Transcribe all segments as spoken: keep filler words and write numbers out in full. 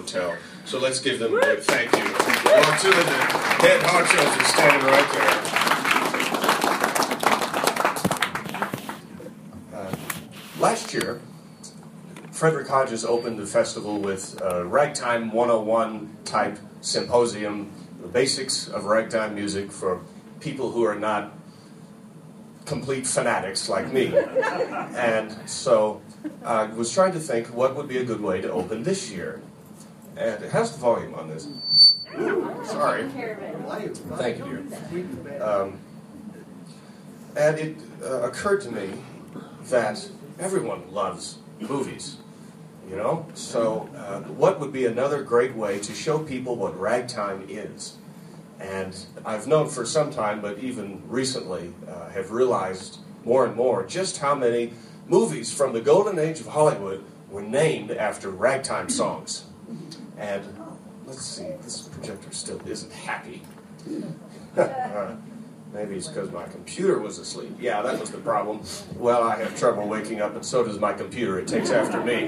Hotel. So let's give them a big thank you. Well, two of the head honchos are standing right there. Uh, last year, Frederick Hodges opened the festival with a Ragtime one oh one type symposium, the basics of ragtime music for people who are not complete fanatics like me. And so I was trying to think what would be a good way to open this year. And how's the volume on this? Sorry. Thank you, dear. Um, and it uh, occurred to me that everyone loves movies, you know? So uh, what would be another great way to show people what ragtime is? And I've known for some time, but even recently, uh, have realized more and more just how many movies from the golden age of Hollywood were named after ragtime songs. And let's see, this projector still isn't happy. uh, maybe it's because my computer was asleep. Yeah, that was the problem. Well, I have trouble waking up, and so does my computer. It takes after me.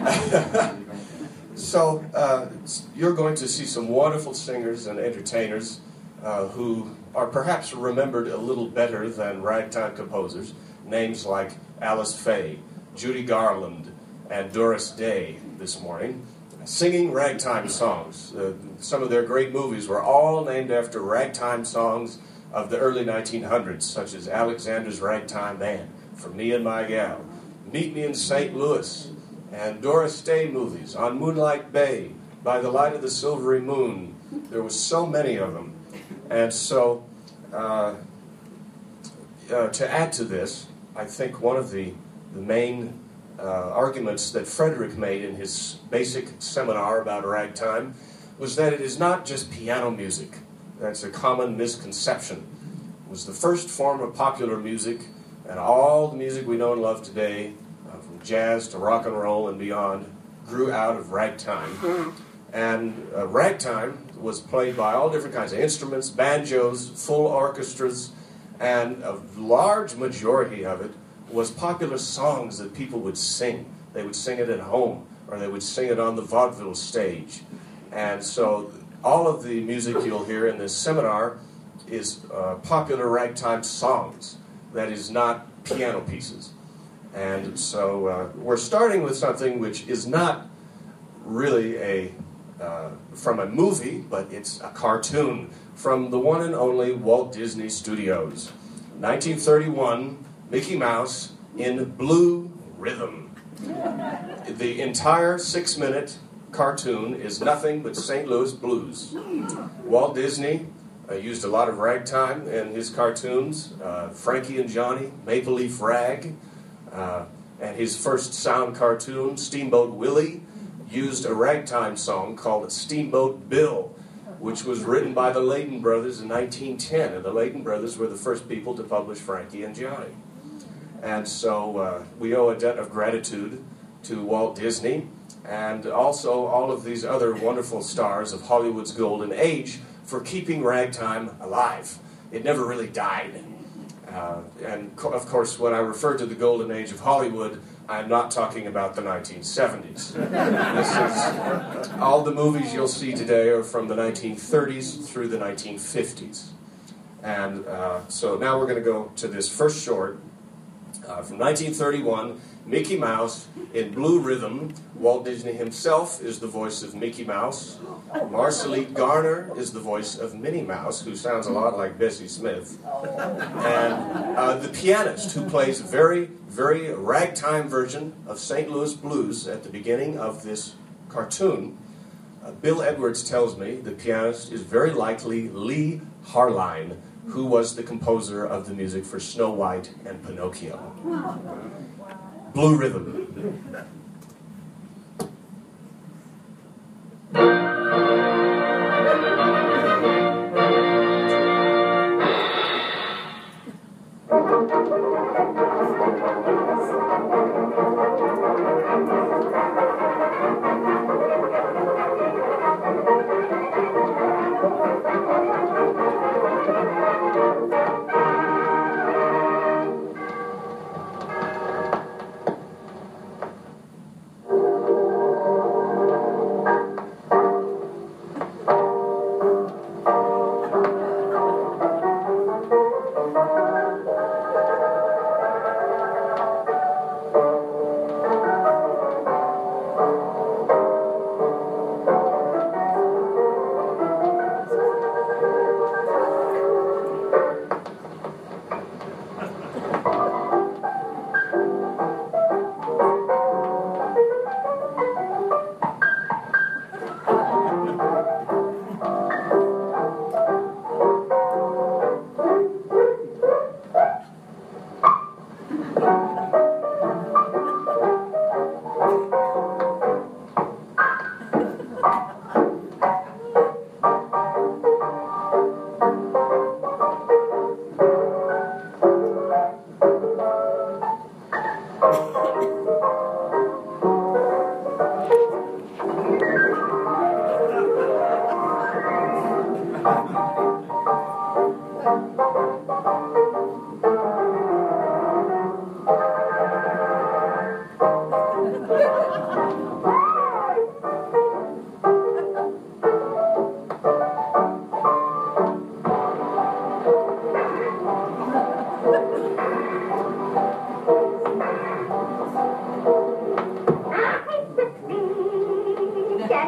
So uh, you're going to see some wonderful singers and entertainers uh, who are perhaps remembered a little better than ragtime composers. Names like Alice Faye, Judy Garland, and Doris Day this morning, singing ragtime songs. Uh, some of their great movies were all named after ragtime songs of the early nineteen hundreds, such as Alexander's Ragtime Band, For Me and My Gal, Meet Me in Saint Louis, and Doris Day movies, On Moonlight Bay, By the Light of the Silvery Moon. There were so many of them. And so, uh, uh, to add to this, I think one of the, the main uh, arguments that Frederick made in his basic seminar about ragtime was that it is not just piano music. That's a common misconception. It was the first form of popular music, and all the music we know and love today, jazz to rock and roll and beyond, grew out of ragtime. And uh, ragtime was played by all different kinds of instruments, banjos, full orchestras, and a large majority of it was popular songs that people would sing. They would sing it at home, or they would sing it on the vaudeville stage. And so all of the music you'll hear in this seminar is uh, popular ragtime songs. That is not piano pieces. And so uh, we're starting with something which is not really a uh, from a movie, but it's a cartoon from the one and only Walt Disney Studios. nineteen thirty-one, Mickey Mouse in Blue Rhythm. The entire six-minute cartoon is nothing but Saint Louis blues. Walt Disney uh, used a lot of ragtime in his cartoons. Uh, Frankie and Johnny, Maple Leaf Rag. Uh, and his first sound cartoon, Steamboat Willie, used a ragtime song called Steamboat Bill, which was written by the Layton Brothers in nineteen ten. And the Layton Brothers were the first people to publish Frankie and Johnny. And so uh, we owe a debt of gratitude to Walt Disney and also all of these other wonderful stars of Hollywood's golden age for keeping ragtime alive. It never really died. Uh, and co- of course, when I refer to the golden age of Hollywood, I'm not talking about the nineteen seventies. This is, all the movies you'll see today are from the nineteen thirties through the nineteen fifties. And uh, so now we're going to go to this first short uh, from nineteen thirty-one, Mickey Mouse in Blue Rhythm. Walt Disney himself is the voice of Mickey Mouse. Marcelite Garner is the voice of Minnie Mouse, who sounds a lot like Bessie Smith. And uh, the pianist, who plays a very, very ragtime version of Saint Louis Blues at the beginning of this cartoon. Uh, Bill Edwards tells me the pianist is very likely Lee Harline, who was the composer of the music for Snow White and Pinocchio. Blue Rhythm.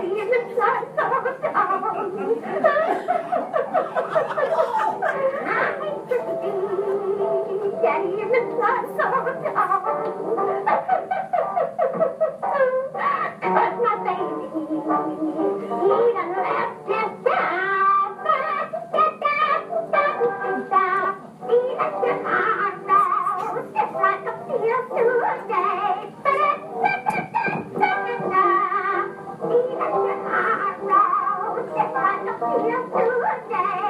Daddy in the sun so down. I'm thirsty. Daddy in the sun so down. Cause my baby, he done left his down. Get down, down, down. He left his heart down. Just like a field today. He left his heart down. Just like a field today.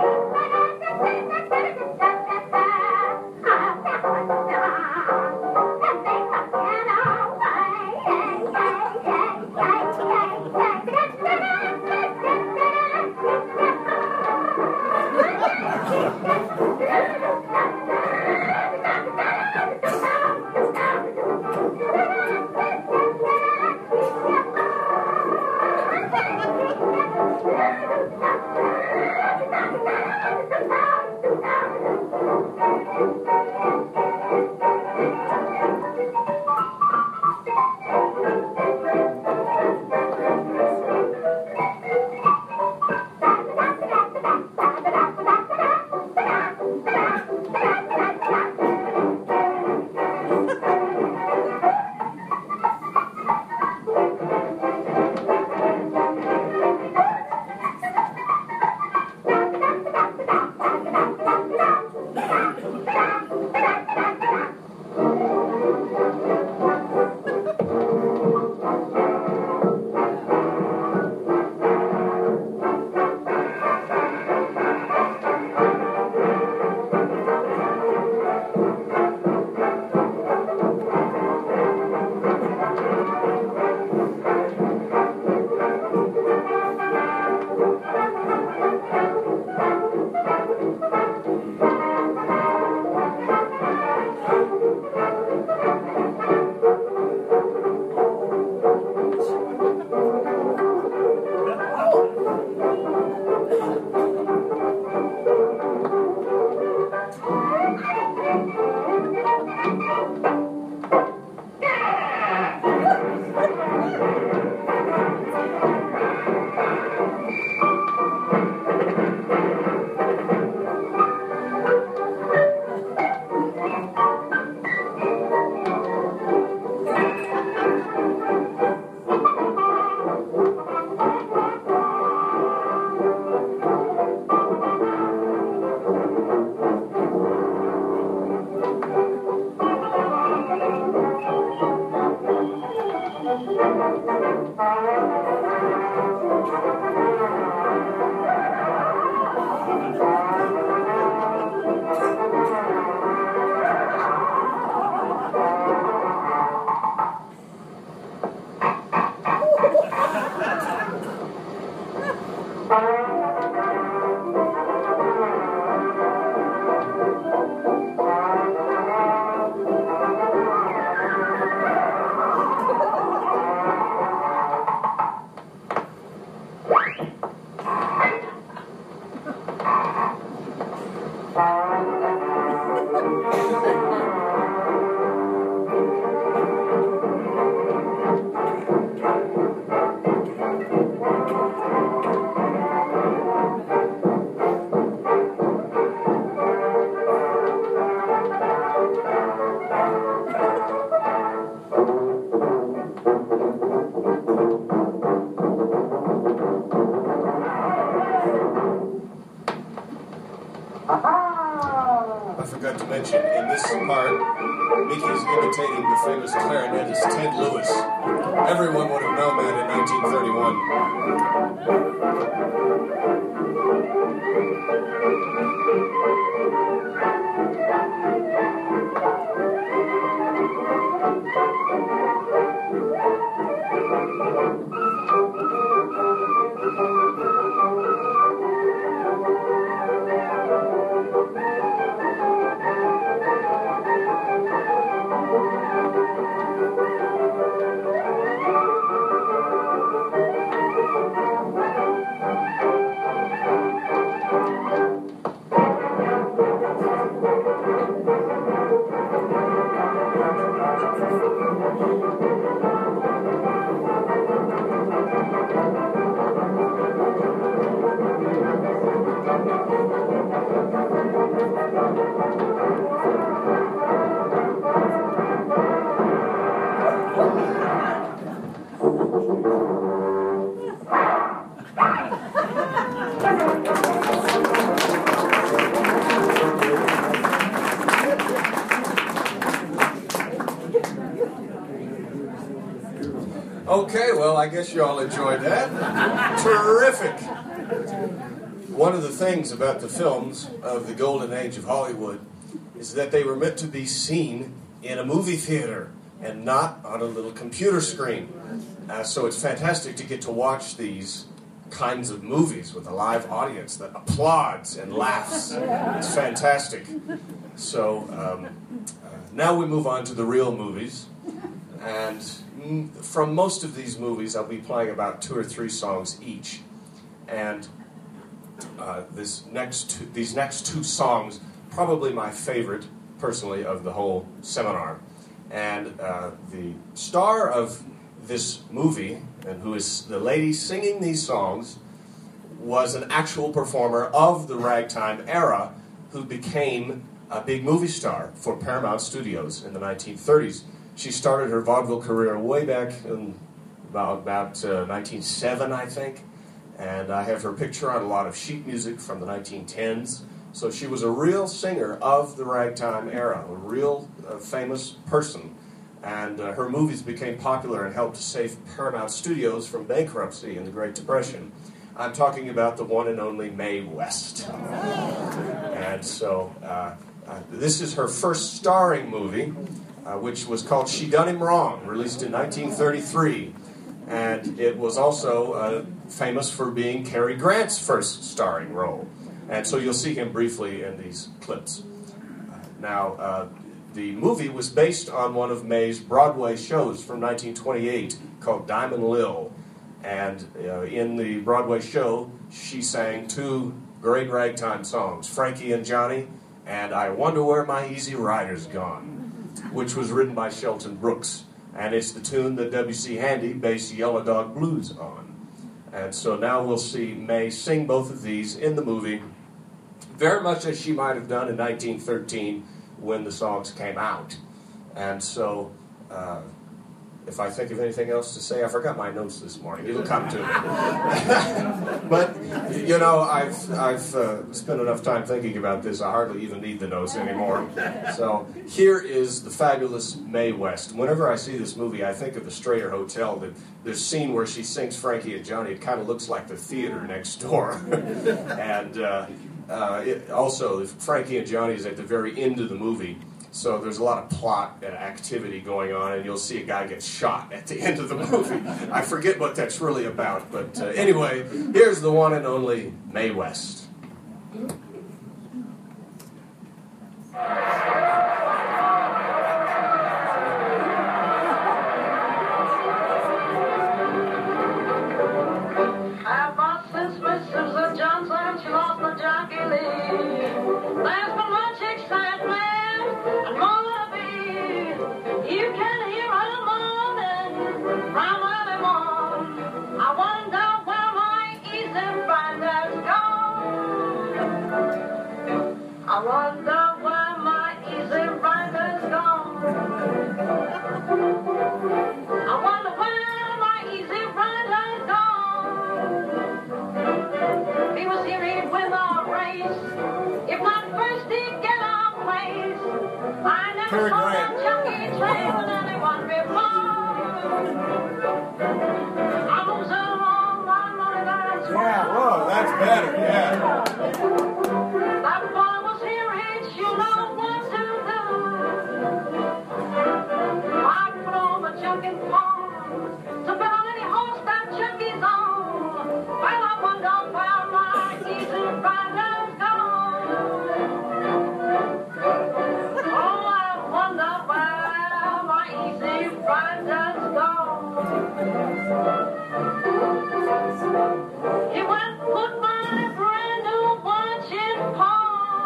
I forgot to mention, in this part, Mickey is imitating the famous clarinetist Ted Lewis. Everyone would have known that in nineteen thirty-one. Okay, well, I guess you all enjoyed that. Terrific. One of the things about the films of the golden age of Hollywood is that they were meant to be seen in a movie theater and not on a little computer screen. Uh, so it's fantastic to get to watch these kinds of movies with a live audience that applauds and laughs. It's fantastic. So um, uh, now we move on to the real movies. And mm, from most of these movies, I'll be playing about two or three songs each. And uh, this next two, these next two songs, probably my favorite, personally, of the whole seminar. And uh, the star of this movie, and who is the lady singing these songs, was an actual performer of the ragtime era who became a big movie star for Paramount Studios in the nineteen thirties. She started her vaudeville career way back in about, about uh, nineteen oh seven, I think, and I have her picture on a lot of sheet music from the nineteen tens. So she was a real singer of the ragtime era, a real uh, famous person. And uh, her movies became popular and helped to save Paramount Studios from bankruptcy in the Great Depression. I'm talking about the one and only Mae West. And so uh, uh, this is her first starring movie, uh, which was called She Done Him Wrong, released in nineteen thirty-three. And it was also uh, famous for being Cary Grant's first starring role. And so you'll see him briefly in these clips. Uh, now, uh, the movie was based on one of Mae's Broadway shows from nineteen twenty-eight called Diamond Lil. And uh, in the Broadway show, she sang two great ragtime songs, Frankie and Johnny, and I Wonder Where My Easy Rider's Gone, which was written by Shelton Brooks. And it's the tune that W C Handy based Yellow Dog Blues on. And so now we'll see Mae sing both of these in the movie, very much as she might have done in nineteen thirteen when the songs came out. And so, uh, if I think of anything else to say, I forgot my notes this morning. It'll come to me. But, you know, I've, I've uh, spent enough time thinking about this, I hardly even need the notes anymore. So, here is the fabulous Mae West. Whenever I see this movie, I think of the Strayer Hotel. The, the scene where she sings Frankie and Johnny, it kind of looks like the theater next door. and uh, uh, it, also, Frankie and Johnny is at the very end of the movie. So there's a lot of plot and activity going on, and you'll see a guy get shot at the end of the movie. I forget what that's really about, but uh, anyway, here's the one and only Mae West. I've bought since Miss Susan Johnson, she lost the jockey lead. There's been much excitement. You can hear her moaning from early morn. I wonder where my easy finder's gone. I wonder where my easy finder's gone. I wonder where my easy finder's gone. He was here, he'd win the race. If not first, he'd get our place. I never saw a junkie train with anyone before. I moves along, my money, that's Yeah, whoa, that's better, yeah. That boy was here, he'd sure know what to do. I put on the junkie form to bet on any horse that junkie's on. Well, I wonder where my easy finder's gone. He went put my brand new watch in pawn.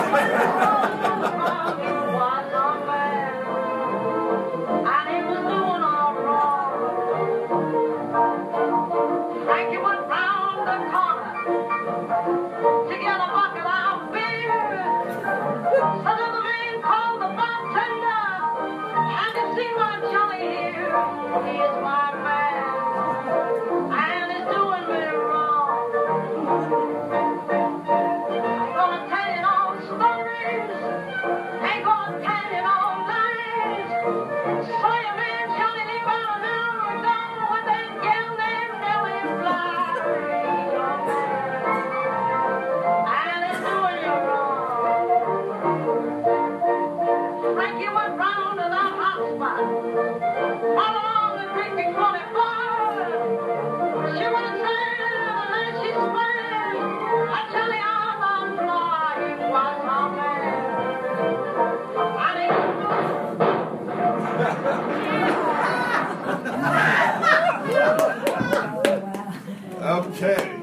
Okay.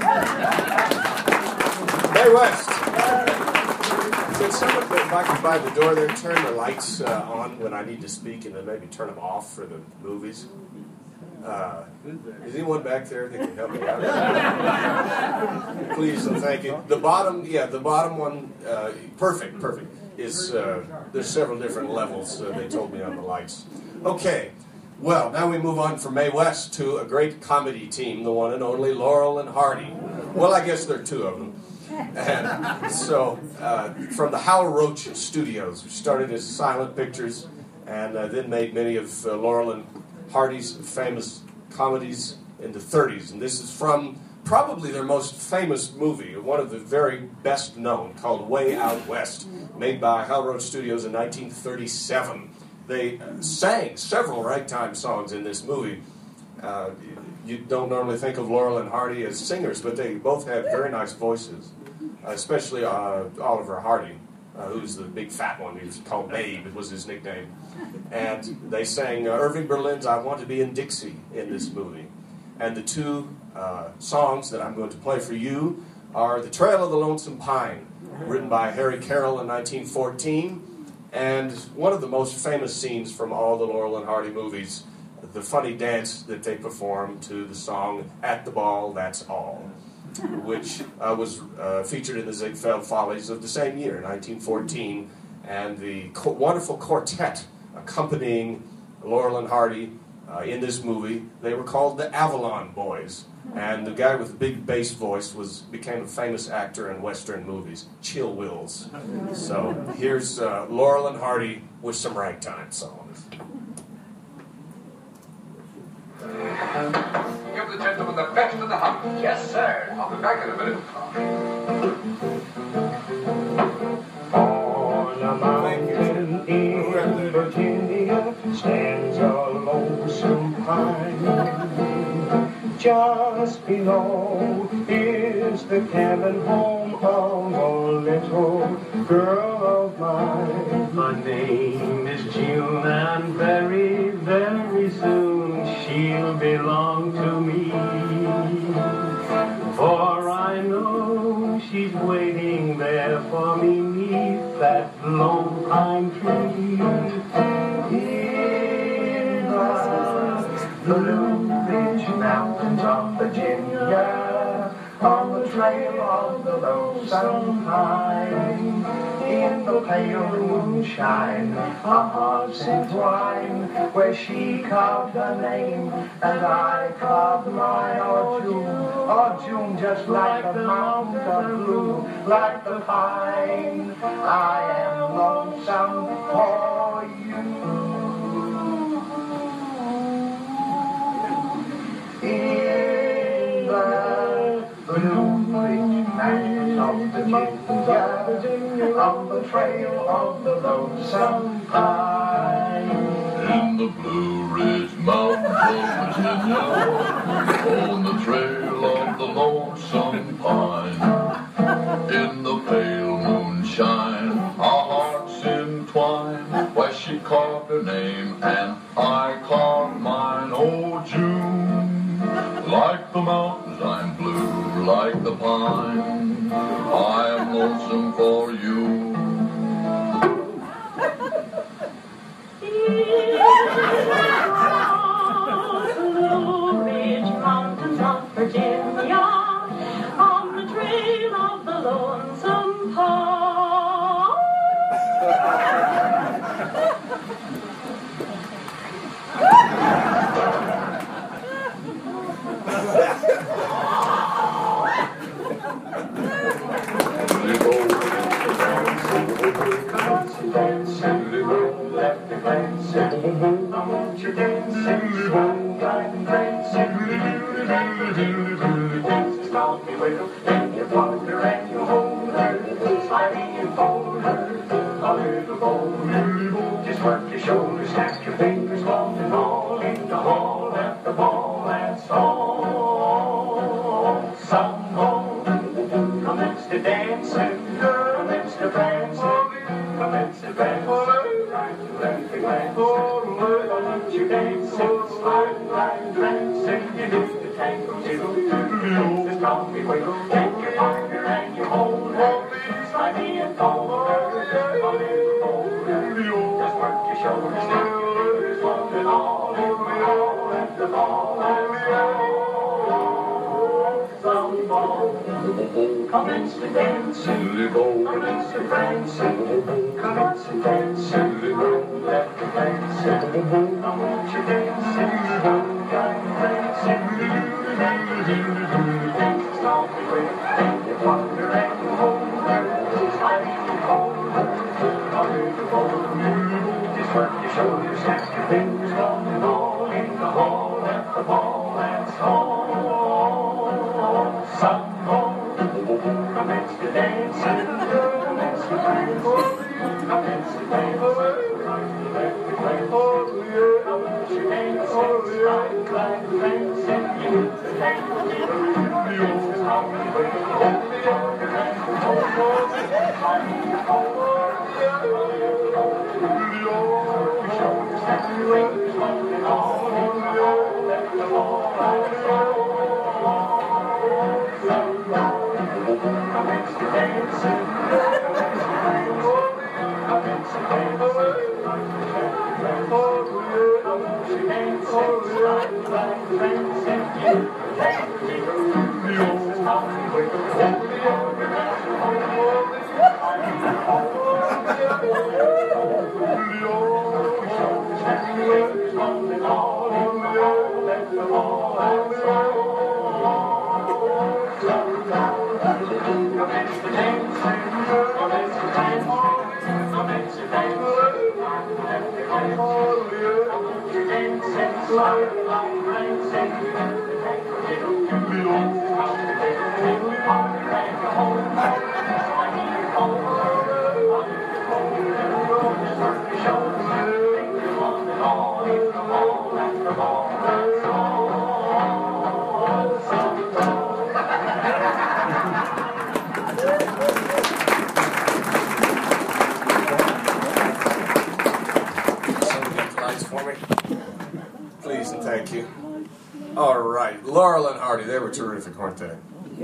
Mae West. Can someone, if I could by the door there, turn the lights uh, on when I need to speak and then maybe turn them off for the movies? Uh, is anyone back there that can help me out? Please and thank you. The bottom, yeah, the bottom one, uh, perfect, perfect, is, uh, there's several different levels, uh, they told me on the lights. Okay, well, now we move on from Mae West to a great comedy team, the one and only Laurel and Hardy. Well, I guess there are two of them. And so, uh, from the Hal Roach Studios, which started as Silent Pictures, and uh, then made many of uh, Laurel and Hardy's famous comedies in the thirties. And this is from probably their most famous movie, one of the very best known, called Way Out West, made by Hal Roach Studios in nineteen thirty-seven. They uh, sang several ragtime songs in this movie. Uh, you don't normally think of Laurel and Hardy as singers, but they both had very nice voices, especially uh, Oliver Hardy, uh, who's the big fat one. He was called Babe, it was his nickname. And they sang uh, Irving Berlin's I Want to Be in Dixie in this movie. And the two uh, songs that I'm going to play for you are The Trail of the Lonesome Pine, written by Harry Carroll in nineteen fourteen, and one of the most famous scenes from all the Laurel and Hardy movies, the funny dance that they perform to the song At the Ball, That's All, which uh, was uh, featured in the Ziegfeld Follies of the same year, nineteen fourteen, and the co- wonderful quartet accompanying Laurel and Hardy uh, in this movie, they were called the Avalon Boys, and the guy with the big bass voice was became a famous actor in Western movies, Chill Wills. So here's uh, Laurel and Hardy with some ragtime songs. Give the gentleman the best of the hunt. Yes, sir. I'll be back in a minute. On a mountain in Virginia stands a lonesome pine. Just below is the cabin home of a little girl of mine. My name is June, and very, very soon she'll belong to me. For I know she's waiting there for me 'neath that low pine tree. In the Blue Ridge Mountains of Virginia, on the trail of the lonesome pine, in the pale moonshine, our hearts entwine, where she carved her name and I carved mine. Oh June, oh June, just like the mountains are blue, like the pine, I am lonesome for you. In the Blue Ridge Mountains of Virginia, on the trail of the lonesome pine. In the Blue Ridge Mountains of Virginia, on the trail of the lonesome pine. In the pale moonshine, our hearts entwine, where she carved her name and I carved mine. Oh June, like the mountains I'm blue, like the pine, I am lonesome for you. Commence to dance, silly boy, left the glance. I want you dancing, slow, gliding, prancing. Dance, stop me, wiggle, and your partner and your holder. Sliding and fold her, a little boy. Just work your shoulders, snap your fingers, long and all in the hall, let the ball that's all. Some home, commence to dancing, commence to prancing, commence to prancing, right to left to glance. I want you dancing, sliding, gliding, prancing. You do the tango, jiggle, jiggle, just call me wiggle. Take your partner and you hold her, sliding and fold her, a little bolder. Just work your shoulders, snap your fingers, long and all in the hall, let the ball that's all. Some ball, commence to dancing, commence to prancing, commence to dancing, left to dancing. I want you dancing, slow, gliding, prancing. Dance, stop me, wait, and your partner and your holder, sliding and fold her, a little bolder. Just work your shoulders, snap your fingers, long and all in the hall, let the ball that's all. Some home, commence to dancing, commence to prancing, commence to dancing, left to glance. I want you dancing, sliding, gliding, prancing. You do the tango, jiggle, just call me wiggle, hold the order and the hold, sliding and fold, a little bolder. Your shoulders, snap your fingers, long and all in the hall, let the ball that's all. Commence to dancing, commence to prancing, commence to dancing, I want you dancing, sliding, gliding, prancing. You do the tango, jiggle, just call me wiggle, hold the order and the hold, sliding and fold, your shoulders, snap your fingers, long and all in the hall, let the ball that's all. Commence to dancing, commence to dancing, commence to dancing, left to glance. I want you dancing, sliding, gliding, prancing. The tango, jiggle, jiggle, just call me wiggle, and your partner and your holder, sliding and fold, a little bolder. Just work your shoulders, snap your fingers, long and all in the hall, let the ball that's all. Some for me, please and thank you. All right, Laurel and Hardy, they were terrific, weren't they?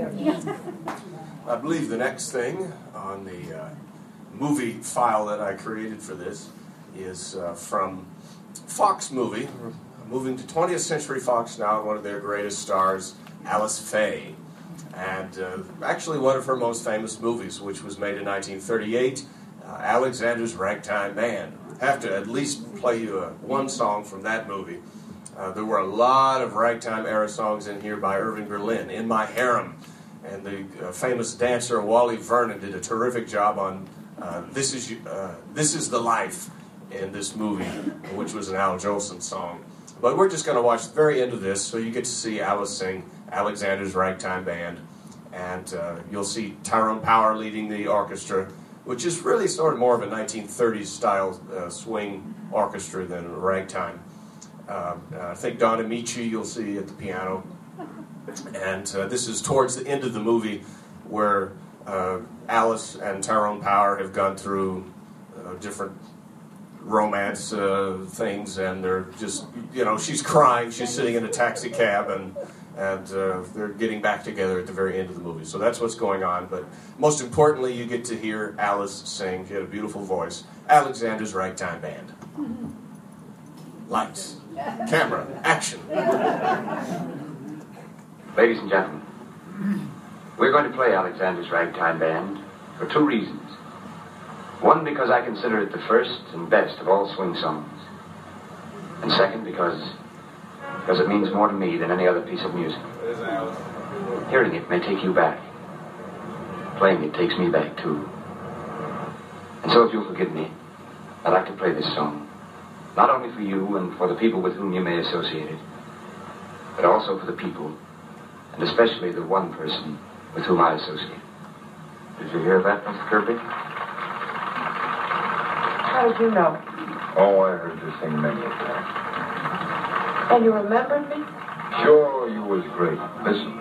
I believe the next thing on the uh, movie file that I created for this is uh, from Fox movie. We're moving to twentieth Century Fox now, one of their greatest stars, Alice Faye. And uh, actually one of her most famous movies, which was made in nineteen thirty-eight, uh, Alexander's Ragtime Band. Have to at least play you a, one song from that movie. Uh, there were a lot of ragtime era songs in here by Irving Berlin. In My Harem, and the uh, famous dancer Wally Vernon did a terrific job on uh, "This Is uh, This Is the Life" in this movie, which was an Al Jolson song. But we're just going to watch the very end of this, so you get to see Alice sing Alexander's Ragtime Band, and uh, you'll see Tyrone Power leading the orchestra, which is really sort of more of a nineteen thirties style uh, swing orchestra than ragtime. Uh, I think Don Amici you'll see at the piano. And uh, this is towards the end of the movie where uh, Alice and Tyrone Power have gone through uh, different romance uh, things, and they're just, you know, she's crying, she's sitting in a taxi cab, and and uh, they're getting back together at the very end of the movie. So that's what's going on. But most importantly, you get to hear Alice sing. She had a beautiful voice. Alexander's Ragtime Band. Lights, camera, action. Ladies and gentlemen, we're going to play Alexander's Ragtime Band for two reasons. One, because I consider it the first and best of all swing songs. And second, because because it means more to me than any other piece of music. Hearing it may take you back. Playing it takes me back, too. And So if you'll forgive me, I'd like to play this song, not only for you and for the people with whom you may associate it, but also for the people, and especially the one person with whom I associate. Did you hear that, Mister Kirby? How did you know? Oh, I heard you sing many a time. And you remembered me? Sure, you was great. Listen.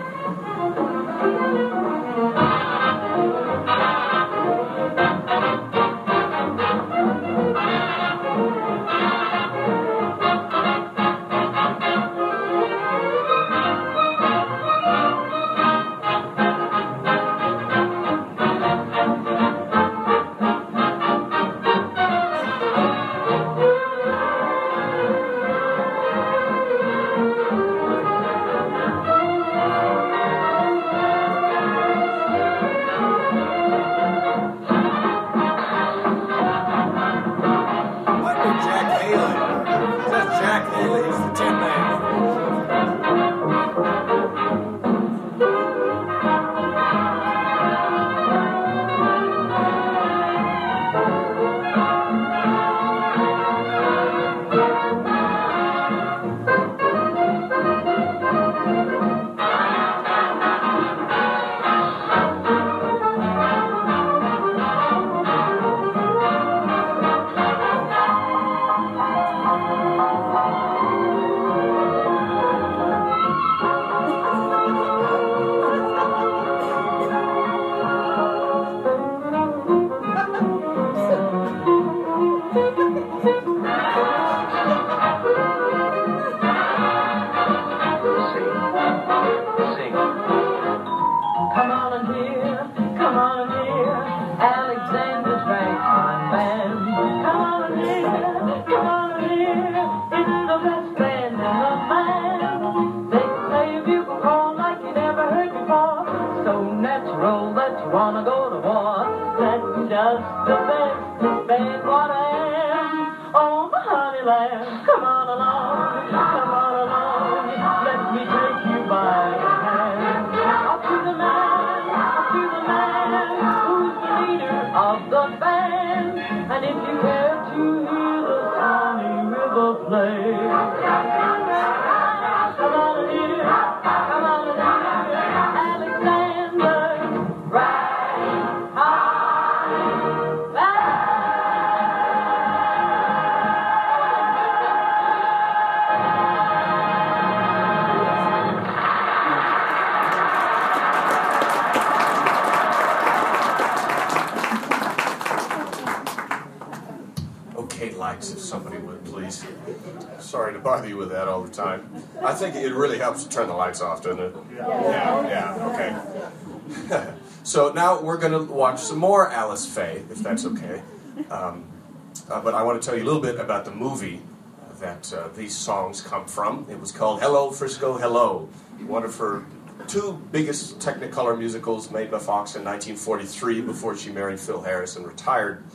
If somebody would, please. Sorry to bother you with that all the time. I think it really helps to turn the lights off, doesn't it? Yeah, yeah, okay. So now we're going to watch some more Alice Faye, if that's okay. Um, uh, but I want to tell you a little bit about the movie that uh, these songs come from. It was called Hello, Frisco, Hello, one of her two biggest Technicolor musicals made by Fox in nineteen forty-three before she married Phil Harris and retired.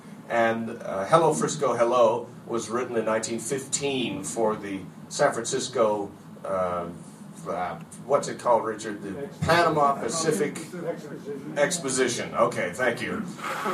And uh, Hello, Frisco, Hello was written in nineteen fifteen for the San Francisco, uh, uh, what's it called, Richard? The Panama Pacific Exposition. Okay, thank you.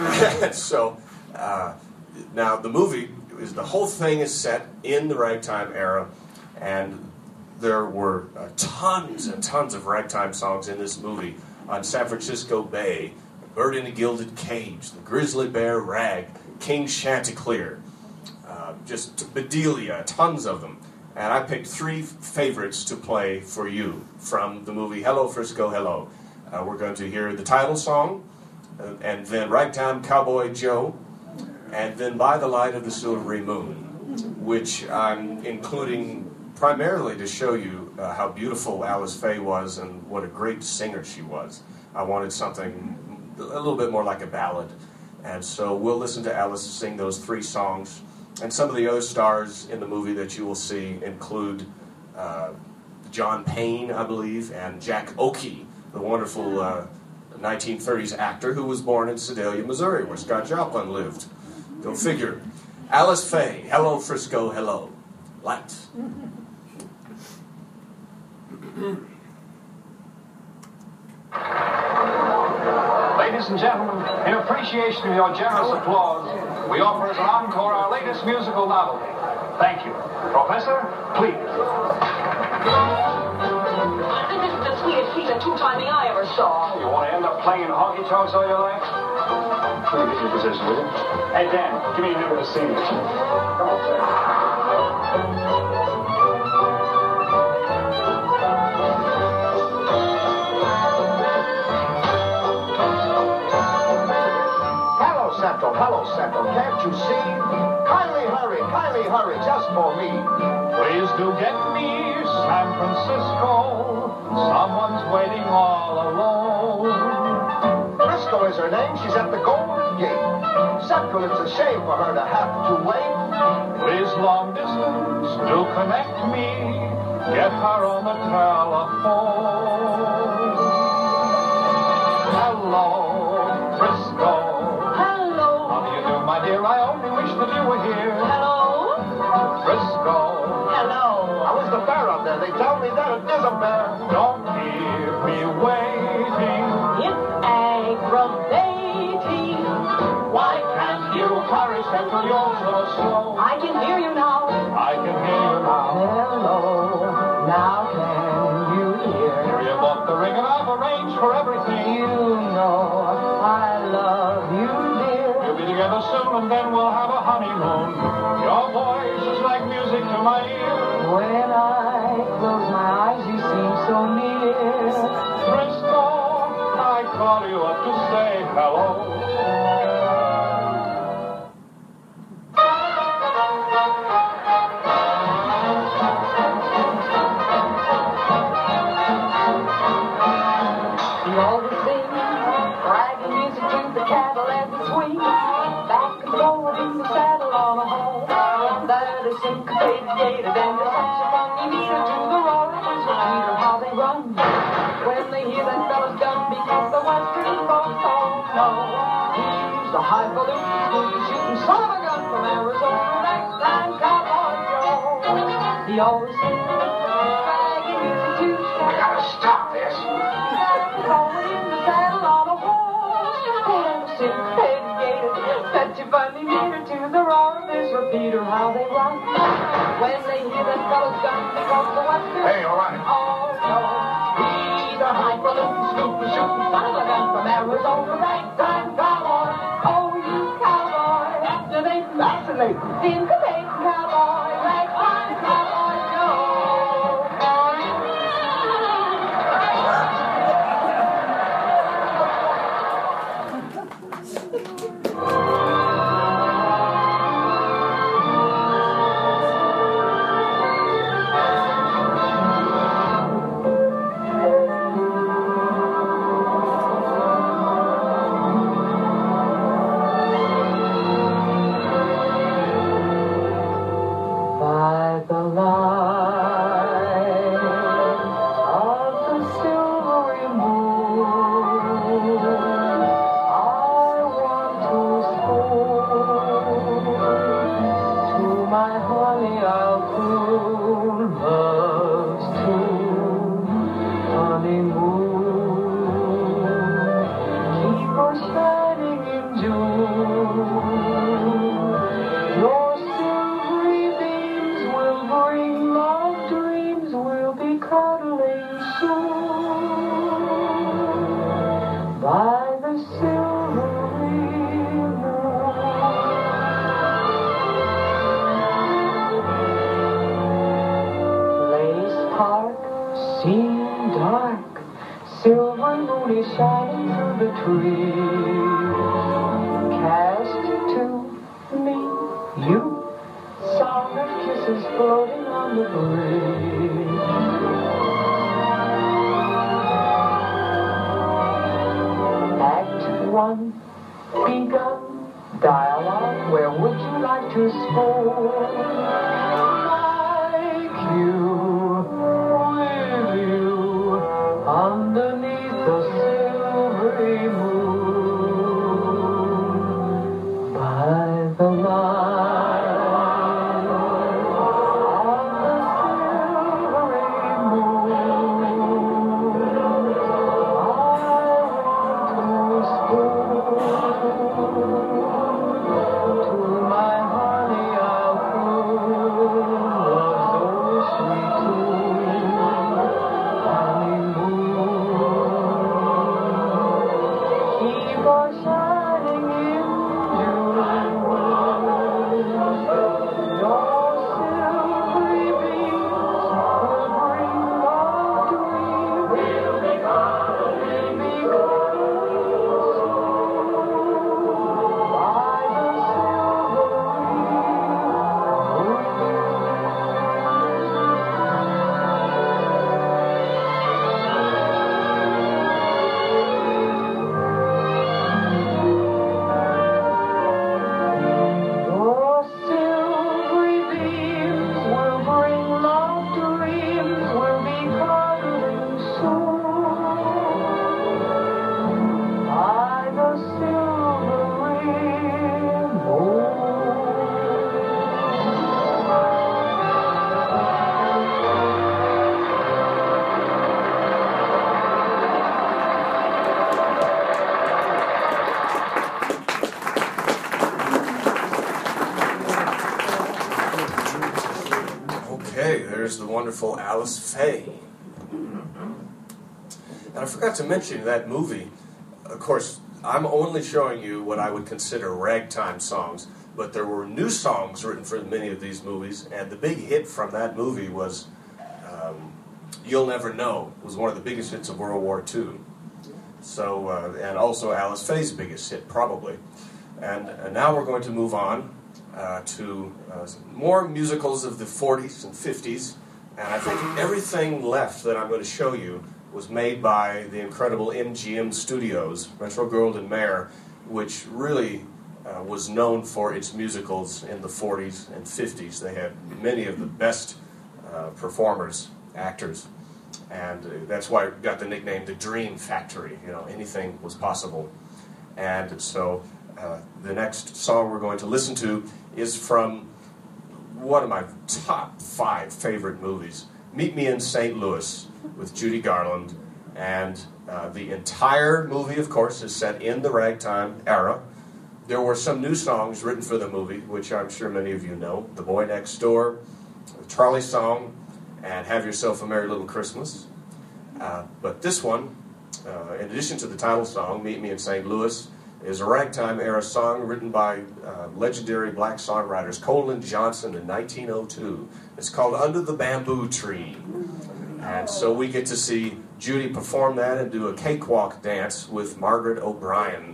So uh, now the movie, is the whole thing is set in the ragtime era, and there were uh, tons and tons of ragtime songs in this movie on San Francisco Bay. Bird in a Gilded Cage, The Grizzly Bear Rag, King Chanticleer, uh, just Bedelia, tons of them. And I picked three favorites to play for you from the movie Hello, Frisco, Hello. Uh, we're going to hear the title song, uh, and then Ragtime Cowboy Joe, and then By the Light of the Silvery Moon, which I'm including primarily to show you uh, how beautiful Alice Faye was and what a great singer she was. I wanted something a little bit more like a ballad. And so we'll listen to Alice sing those three songs. And some of the other stars in the movie that you will see include uh, John Payne, I believe, and Jack Oakey, the wonderful uh, nineteen thirties actor who was born in Sedalia, Missouri, where Scott Joplin lived. Go figure. Alice Faye, Hello, Frisco, Hello. Lights. Ladies and gentlemen, in appreciation of your generous applause, we offer as an encore our latest musical novelty. Thank you. Professor, please. I think this is the sweetest piece of two-timing I ever saw. You want to end up playing honky tonks all your life? Let me get your position, will you? Hey, Dan, give me a number to sing. Come on, sir. Central, hello Central, can't you see? Kindly hurry, kindly hurry, just for me. Please do get me San Francisco. Someone's waiting all alone. Frisco is her name, she's at the Golden Gate. Central, it's a shame for her to have to wait. Please long distance, do connect me. Get her on the telephone. Hello, Frisco. My dear, I only wish that you were here. Hello? Frisco. Hello. How is the bear up there? They tell me that it is a bear. Don't keep me waiting. It's aggravating. Why can't you hurry, Central? You're so slow. I can hear you now. I can hear you now. Hello. Now can you hear? Here you bought the ring and I've arranged for everything. You know I love you, dear. We'll be together soon and then we'll have a honeymoon. Your voice is like music to my ear. When I close my eyes, you seem so near. Frisco, I call you up to say hello. All the sing, bragging music to the cattle as they swing, back and forward in the saddle on a horse. That is syncopated, gated, and the saxophone meter to the roar of the Peter, how they run when they hear that fella's gun, because the western folks all know he's the highfalutin, spooky shooting son of a gun from Arizona. Next time, Cowboy Joe. The old sing, bragging music to the cattle. We gotta stop this. Forward in the saddle on a horse, and the syncopated, such a funny meter to the roar of this repeater, how they run when they hear that fellow's gun, because the western. Hey, all right. Oh no, he's a highfalutin, scooping, shooting son of a gun from Arizona. Ragtime cowboy, oh you cowboy, do they fascinate? Syncopated cowboy, ragtime cowboy, Joe. By the light of the silvery moon, I want to spoon to my honey I'll croon love's tune, honeymoon, keep her shining in June. Your silvery beams will bring love dreams, we'll be cuddling soon by the silvery moon. Lace Park seemed dark, silver moon is shining through the trees. Cast to me, you, sound of kisses floating on the breeze. Act one, begun, dialogue, where would you like to spoon? Like you, with you, underneath the silvery moon, by the light of the silvery moon, I want to spoon. there's the wonderful Alice Faye. And I forgot to mention that movie. Of course, I'm only showing you what I would consider ragtime songs, but there were new songs written for many of these movies, and the big hit from that movie was um, You'll Never Know. It was one of the biggest hits of World War Two. So, uh, and also Alice Faye's biggest hit, probably. And, and now we're going to move on uh, to uh, more musicals of the forties and fifties. And I think everything left that I'm going to show you was made by the incredible M G M Studios, Metro-Goldwyn-Mayer, which really uh, was known for its musicals in the forties and fifties. They had many of the best uh, performers, actors. And uh, that's why it got the nickname the Dream Factory. You know, anything was possible. And so uh, the next song we're going to listen to is from one of my top five favorite movies, Meet Me in Saint Louis, with Judy Garland. And uh, the entire movie, of course, is set in the ragtime era. There were some new songs written for the movie, which I'm sure many of you know. The Boy Next Door, Charlie's Song, and Have Yourself a Merry Little Christmas. Uh, but this one, uh, in addition to the title song, Meet Me in Saint Louis, is a ragtime era song written by uh, legendary black songwriters Colin Johnson in nineteen oh two. It's called Under the Bamboo Tree. And so we get to see Judy perform that and do a cakewalk dance with Margaret O'Brien.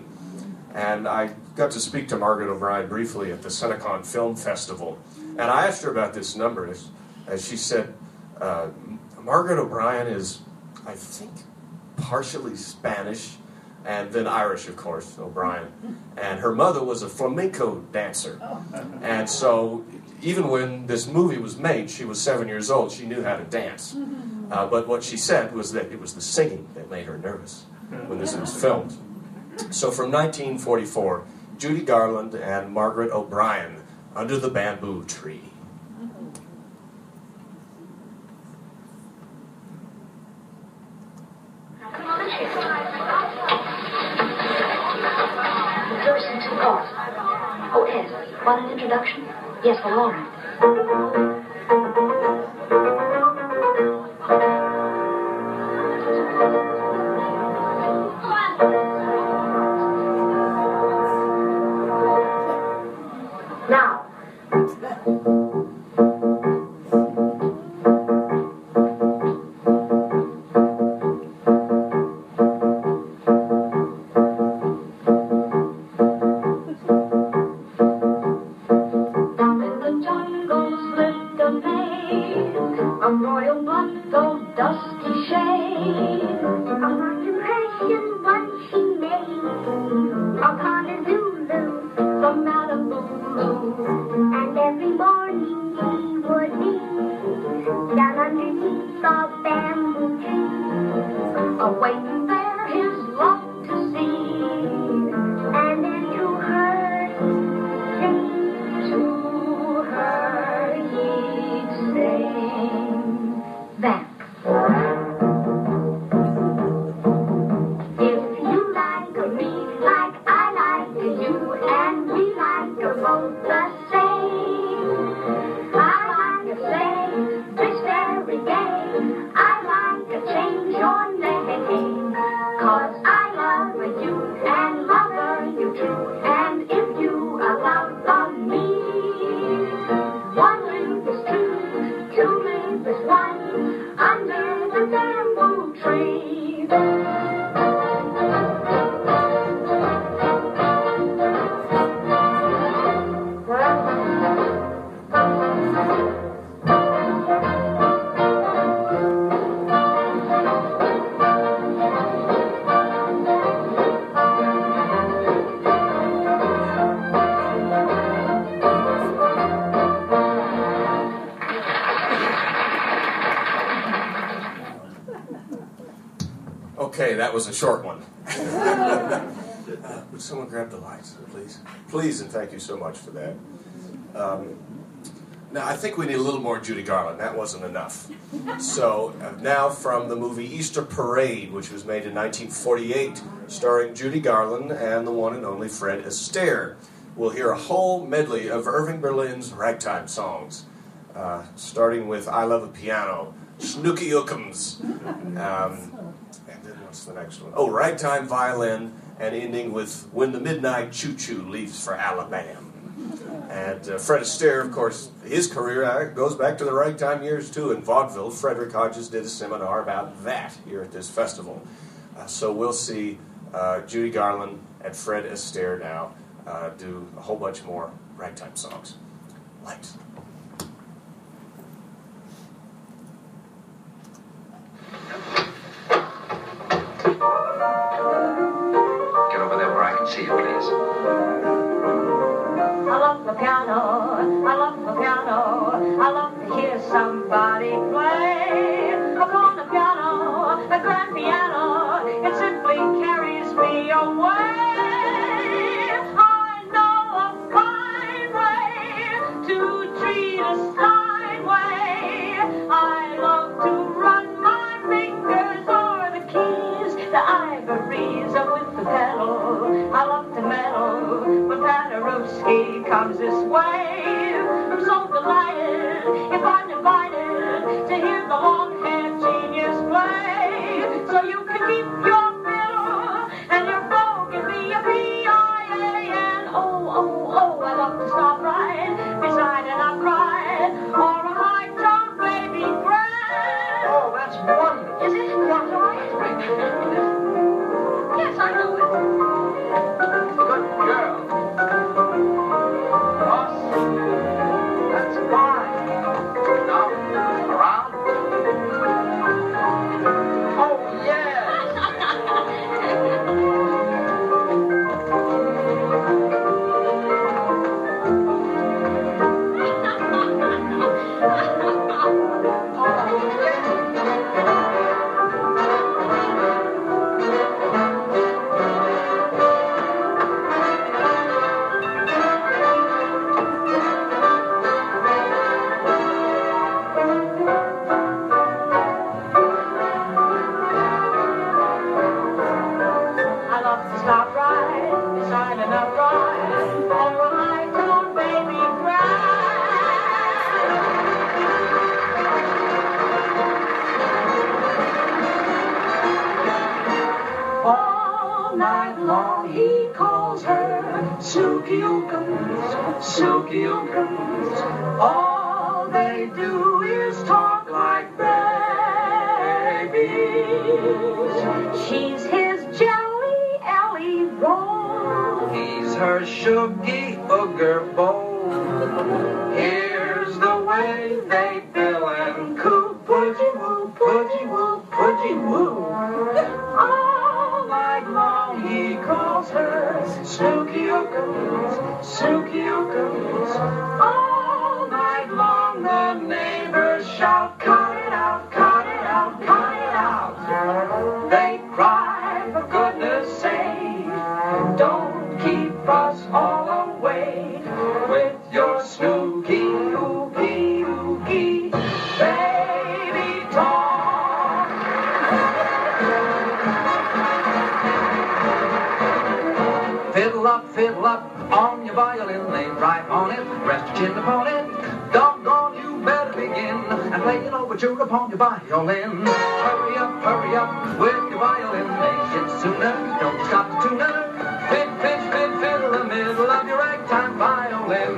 And I got to speak to Margaret O'Brien briefly at the Cinecon Film Festival. And I asked her about this number, as, as she said, uh, Margaret O'Brien is, I think, partially Spanish, and then Irish, of course, O'Brien. And her mother was a flamenco dancer. And so even when this movie was made, she was seven years old, she knew how to dance. Uh, but what she said was that it was the singing that made her nervous when this was filmed. So from nineteen forty-four, Judy Garland and Margaret O'Brien, Under the Bamboo Tree. First and two calls. Oh, Ed, want an introduction? Yes, well, all right. Now. Okay, that was a short one. uh, would someone grab the lights, please? Please, and thank you so much for that. Um, now, I think we need a little more Judy Garland. That wasn't enough. So, uh, now from the movie Easter Parade, which was made in nineteen forty-eight, starring Judy Garland and the one and only Fred Astaire, we'll hear a whole medley of Irving Berlin's ragtime songs. uh, starting with I Love a Piano, Snooky Ookums, um, and then what's the next one? Oh, Ragtime Violin, and ending with When the Midnight Choo-Choo Leaves for Alabama. And uh, Fred Astaire, of course, his career uh, goes back to the ragtime years, too, in vaudeville. Frederick Hodges did a seminar about that here at this festival. Uh, so we'll see uh, Judy Garland and Fred Astaire now uh, do a whole bunch more ragtime songs. Lights. Get over there where I can see you, please. I love the piano, I love the piano, I love to hear somebody play. Upon the piano, the grand piano, it simply carries me away. I know a fine way to treat a Steinway. I love to run my fingers over the keys, the ivories, and with the pedal, I love to meddle when Paderewski comes this way. I'm so delighted if I'm invited to hear the long-haired genius play. So you can keep your fiddle and your bow can be a P I A N. Oh, oh, oh, I love to stop right beside and I cry, or a high tone baby grand. Oh, that's wonderful. Is it? That's right. Yes, I know it. Good girl. Awesome. That's fine. Now, around. Oh, yeah. I love to stop right beside an upright, or a high tone baby grand. All night long he calls her Silky Ookums, Silky Ookums. All they do is talk like babies. She's his jelly Ellie roll. He's her shuggy ooger bowl. Here's the way they bill and coo. Pudgy woo, pudgy woo, pudgy woo. All night long he calls her Snooky Ookums, Snooky Ookums. All night long the neighbors shout, cut it out, cut it out, cut it out. They cry, for goodness sake, don't keep us all away with your snooky, ooky, ooky baby talk. Fiddle up, fiddle up on your violin, lay right on it, rest your chin upon it. Doggone, you better begin and play an overture upon your violin. Hurry up, hurry up with your violin, make it sooner, don't stop the tuner. Fid, fid, fid, fiddle the middle of your ragtime violin.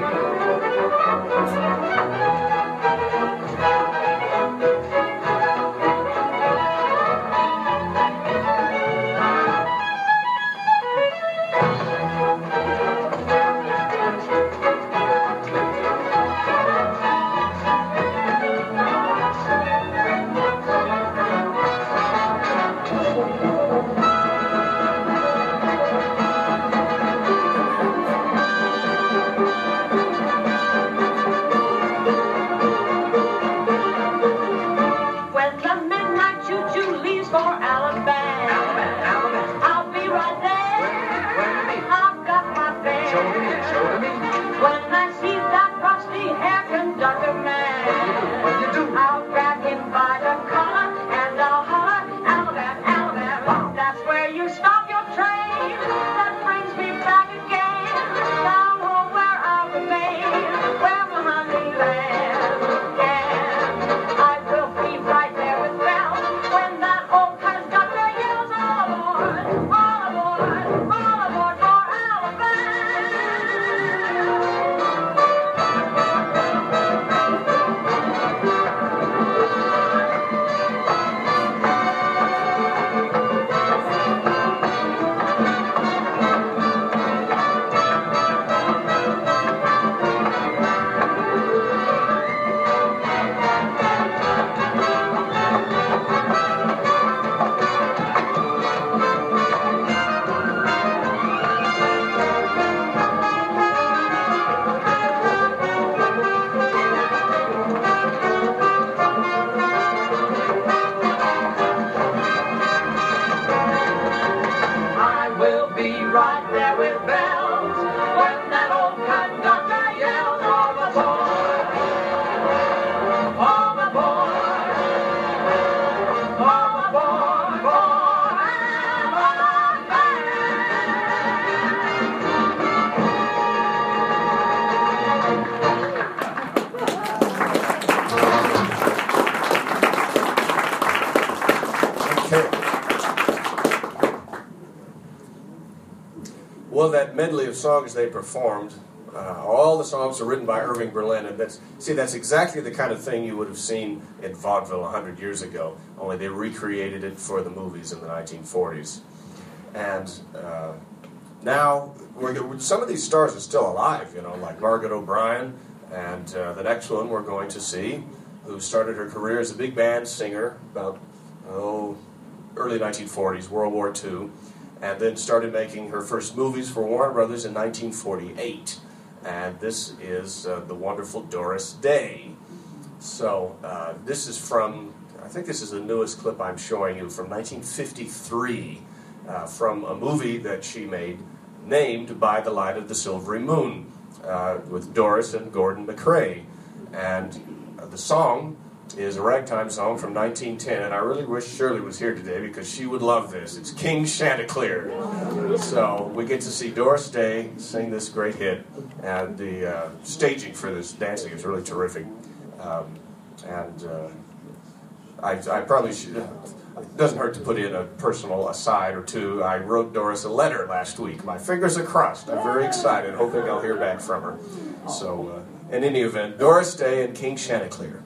medley of songs they performed, uh, all the songs are written by Irving Berlin, and that's see that's exactly the kind of thing you would have seen in vaudeville a hundred years ago. Only they recreated it for the movies in the nineteen forties, and uh, now we're, some of these stars are still alive. You know, like Margaret O'Brien, and uh, the next one we're going to see, who started her career as a big band singer about oh early nineteen forties, World War Two. And then started making her first movies for Warner Brothers in nineteen forty-eight. And this is uh, the wonderful Doris Day. So uh, this is from, I think this is the newest clip I'm showing you, from nineteen fifty-three, uh, from a movie that she made named By the Light of the Silvery Moon, uh, with Doris and Gordon MacRae. And uh, the song is a ragtime song from nineteen ten, and I really wish Shirley was here today because she would love this. It's King Chanticleer. So we get to see Doris Day sing this great hit, and the uh, staging for this dancing is really terrific. Um, and uh, I, I probably should, it doesn't hurt to put in a personal aside or two. I wrote Doris a letter last week. My fingers are crossed. I'm very excited, hoping I'll hear back from her. So uh, in any event, Doris Day and King Chanticleer.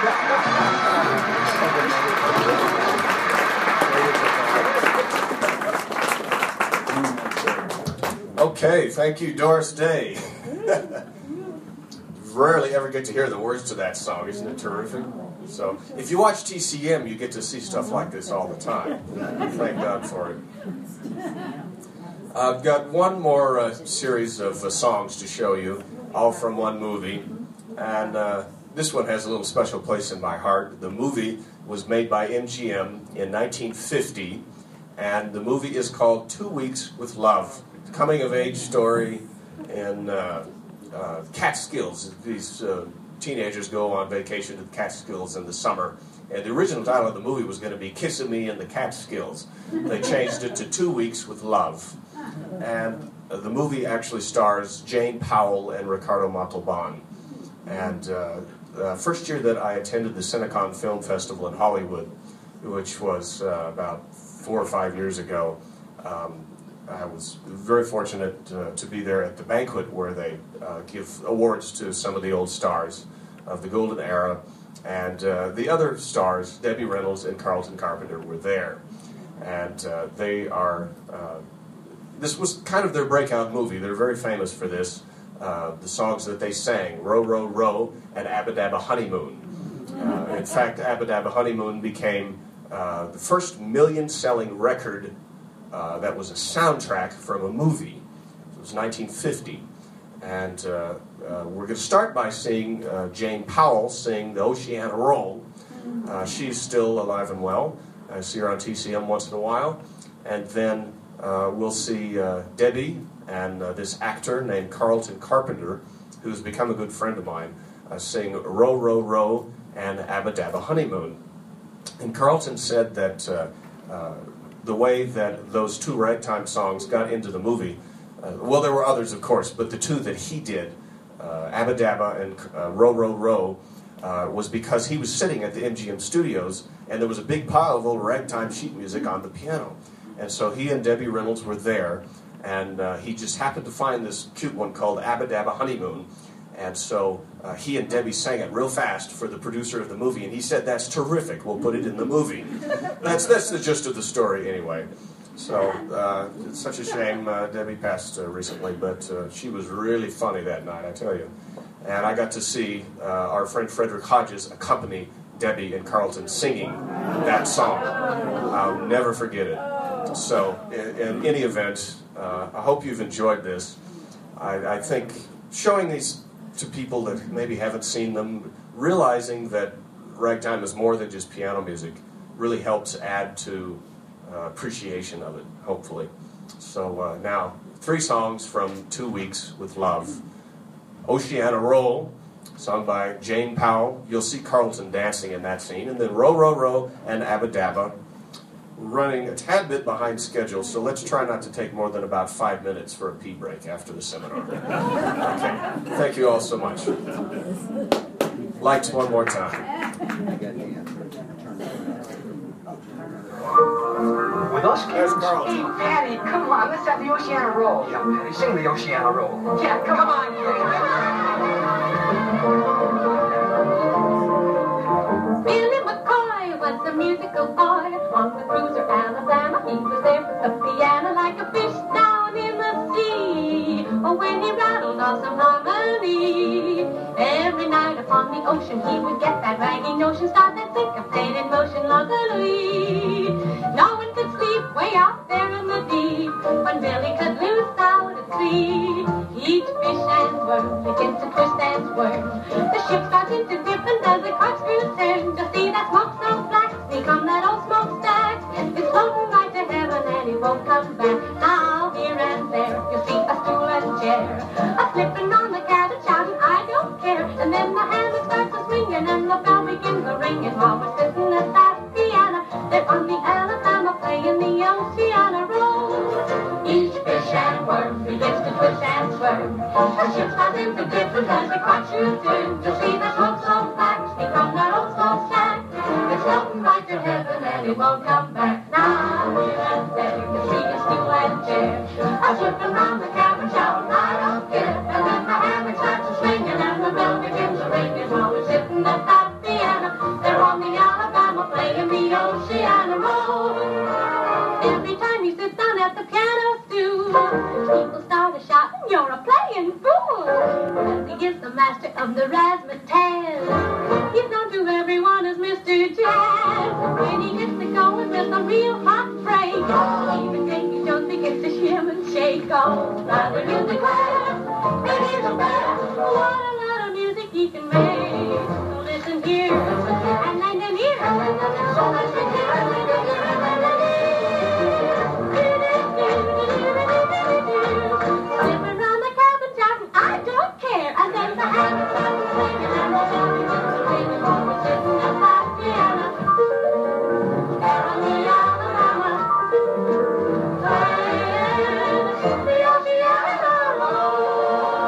Okay, thank you, Doris Day. Rarely ever get to hear the words to that song. Isn't it terrific? So, if you watch T C M, you get to see stuff like this all the time. Thank God for it. I've got one more uh, series of uh, songs to show you, all from one movie. And uh, this one has a little special place in my heart. The movie was made by M G M in nineteen fifty, and the movie is called Two Weeks with Love. Coming-of-age story in uh, uh, Catskills. These uh, teenagers go on vacation to the Catskills in the summer. And the original title of the movie was going to be Kissing Me in the Catskills. They changed it to Two Weeks with Love. And uh, the movie actually stars Jane Powell and Ricardo Montalban. And uh, the first year that I attended the Cinecon Film Festival in Hollywood, which was uh, about four or five years ago, um, I was very fortunate uh, to be there at the banquet where they uh, give awards to some of the old stars of the golden era. And uh, the other stars, Debbie Reynolds and Carlton Carpenter, were there. And uh, they are, uh, this was kind of their breakout movie. They're very famous for this. Uh, the songs that they sang, Row, Row, Row, and Abba Dabba Honeymoon. Uh, in fact, Abba Dabba Honeymoon became uh, the first million-selling record uh, that was a soundtrack from a movie. It was nineteen fifty. And uh, uh, we're going to start by seeing uh, Jane Powell sing the Oceana Roll. Uh, she's still alive and well. I see her on T C M once in a while. And then uh, we'll see uh, Debbie and uh, this actor named Carlton Carpenter, who's become a good friend of mine, uh, sing Row, Row, Row and Abba Dabba Honeymoon. And Carlton said that uh, uh, the way that those two ragtime songs got into the movie, uh, well, there were others, of course, but the two that he did, uh, Abba Dabba and uh, Row, Row, Row, uh, was because he was sitting at the M G M studios, and there was a big pile of old ragtime sheet music on the piano. And so he and Debbie Reynolds were there, and uh, he just happened to find this cute one called Abba Dabba Honeymoon. And so uh, he and Debbie sang it real fast for the producer of the movie, and he said, "That's terrific, we'll put it in the movie." That's that's the gist of the story anyway. So uh, it's such a shame uh, Debbie passed uh, recently, but uh, she was really funny that night, I tell you. And I got to see uh, our friend Frederick Hodges accompany Debbie and Carlton singing that song. I'll never forget it. So in, in any event, uh, I hope you've enjoyed this. I, I think showing these to people that maybe haven't seen them, realizing that ragtime is more than just piano music, really helps add to uh, appreciation of it, hopefully. So uh, now, three songs from Two Weeks with Love. Oceana Roll, sung by Jane Powell. You'll see Carlton dancing in that scene. And then Row, Row, Row and Abba Dabba. Running a tad bit behind schedule, so let's try not to take more than about five minutes for a pee break after the seminar. Okay, thank you all so much. Lights one more time. With us, There's Carlton. Hey, Patty, come on, let's have the Oceana Roll. Yeah, Patty, sing the Oceana Roll. Yeah, come on, Billy McCoy was a musical boy on the cruiser Alabama. He was there with the piano like a fish down in the sea. Oh, when he rattled off some harmony. Every night upon the ocean he would get that ragging notion, start that syncopated motion locally. No one could sleep way out there in the deep when Billy could loose out at sea. Each fish and worm begins to twist and squirm. The ship starts into dip and does a corkscrew turn. To see that smoke so black sneak on that old smokestack. It's floating right to heaven and it won't come back. Now here and there you'll see a stool and chair, a slipping on the cabin shouting, "I don't care." And then the hammock starts a swinging and the bell begins a ringing while we're sitting at that piano. They're on the Alabama playing the Oceana Roll. Each fish and worm begins to twist and swerve. The ship starts into dip and does a corkscrew turn. To see the smoke so black sneak from that old smokestack. It's floating right to heaven and it won't come back. Now here and there you see a stool and chair, a slipping round the cabin shouting, "I don't care." And then the hammock starts a swinging and the bell begins a ringing while we're sitting at that piano. of the razzmatazz. He's known to everyone as Mister Jazz. When he gets to going with a real hot break, even Davy Jones begins to shim and shake. Oh, now the music class, it isn't bad. What a lot of music he can make. So listen here, and lend an ear. So listen here, and lend an ear, and lend an ear. Slipping around the cabin, shouting, I don't care. And then the hand starts singing, and the shouting goes ringing while we're sitting at that piano. There on the Alabama, playing the Oceana Road.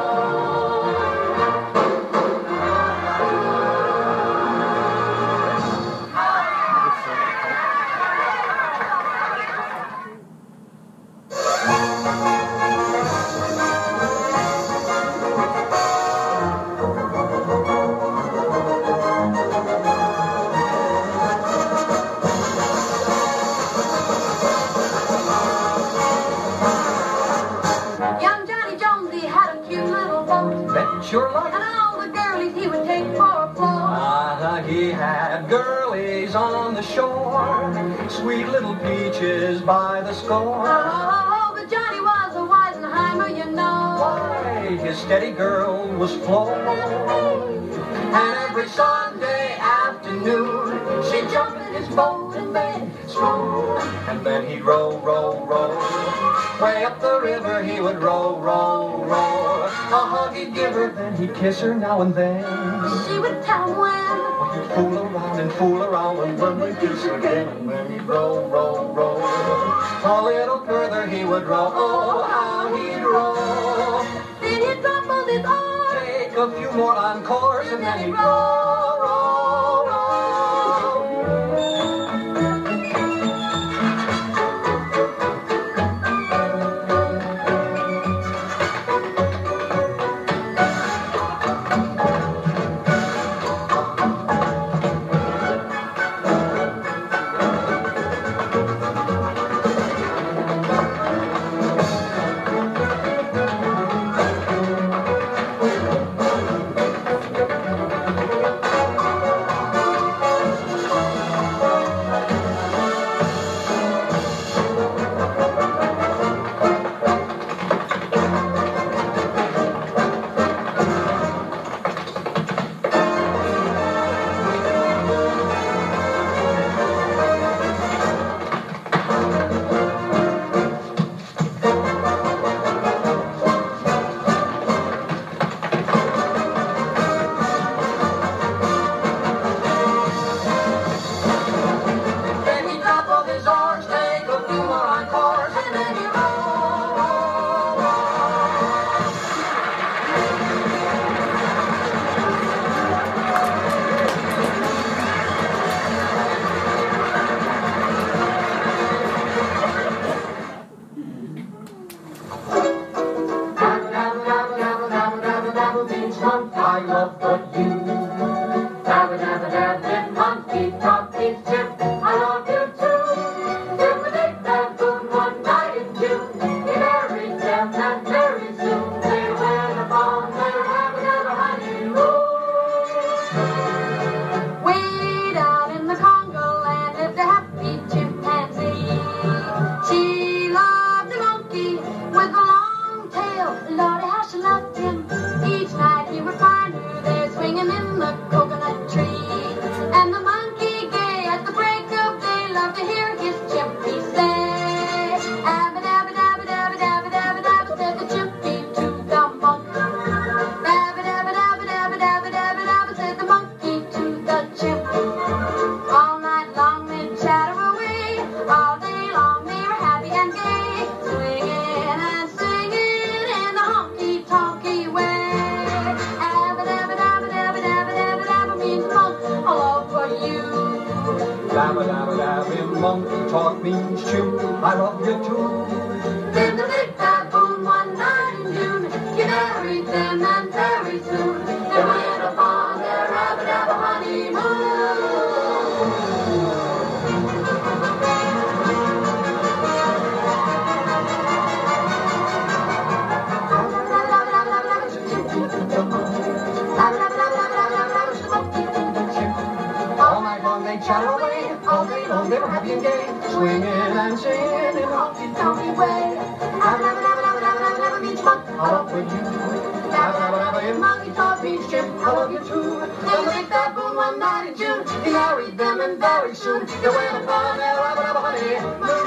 Young Johnny Jones, he had a cute little boat. Bet sure like And all the girlies he would take for a float. Ah, he had girlies on the shore, sweet little peaches by the score. Oh, but Johnny was a Weisenheimer, you know. Why, his steady girl was Flo. And every Sunday afternoon, she'd jump in his boat and they'd stroll. And then he'd row, row, row. Way up the river he would row, row, row. A hug he'd give her, then he'd kiss her now and then. She would tell him when. Well, he'd fool around and fool around, and then they'd kiss again. And then he'd row, row, row. A little further he would row. Oh, how he'd row. Then he'd drop both his arms. Take a few more encores, and then he'd row, row, row. Then he'd drop off his oars, take a few more encores, and then he'd row, row, row. Dabba, dabba, dabba, dabba, dabba, dabba, dabba, beach monk, I love the you. Dabba, dabba, dabba, monkey, talkie, chip, I love you too. Till the big baboon one night in June, he married them, and very soon they went upon their dabba, dabba honeymoon. Way down in the Congo land lived a happy chimpanzee. She loved a monkey with a long tail. Lordy, how she loved him. Each night he would find her there swinging in the coconut tree. And the monkey gay at the break of day loved to hear his chimpy say, abba dabba dabba dabba dabba dabba dabba, said the chimpy to the monk. Dabba dabba dabba dabba dabba dabba dabba, said the monkey to the chimp. All night long they'd chatter away, all day long they were happy and gay, swinging and singing in the honky-tonky way. Abba dabba dabba dabba dabba dabba dabba means monk, all over you. Dabba, dabba, dabba, monkey talk means chimp, I love you too. Then the big baboon one night in June, he married them, and very soon they went upon their abba dabba honeymoon. Dabba dabba dabba dabba, chatter away all day long. They were happy and gay, swinging and singing in a honky-tonky way. Abba, dabba, dabba, dabba, dabba, dabba, dabba, beach monk, I love with you. Dabba, dabba, dabba, in Monkey Talk Beach Jim, I love you too. Then the big bad moon one night in June, he married them and very soon they went upon their abba, dabba, honeymoon.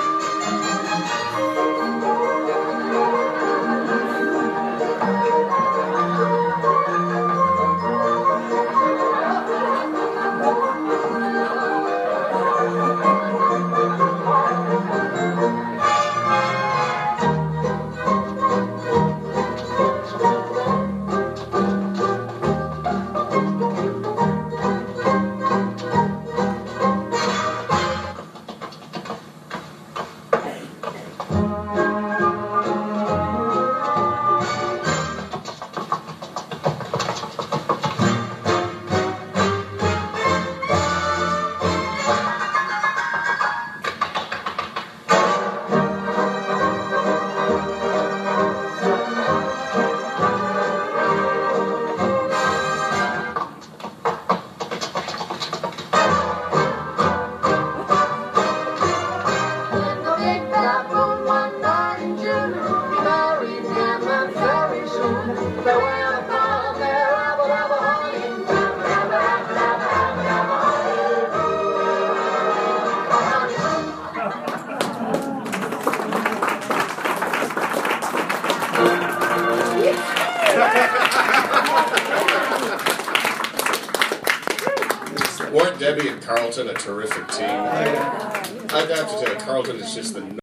Weren't Debbie and Carlton a terrific team? I'd have to say Carlton is just the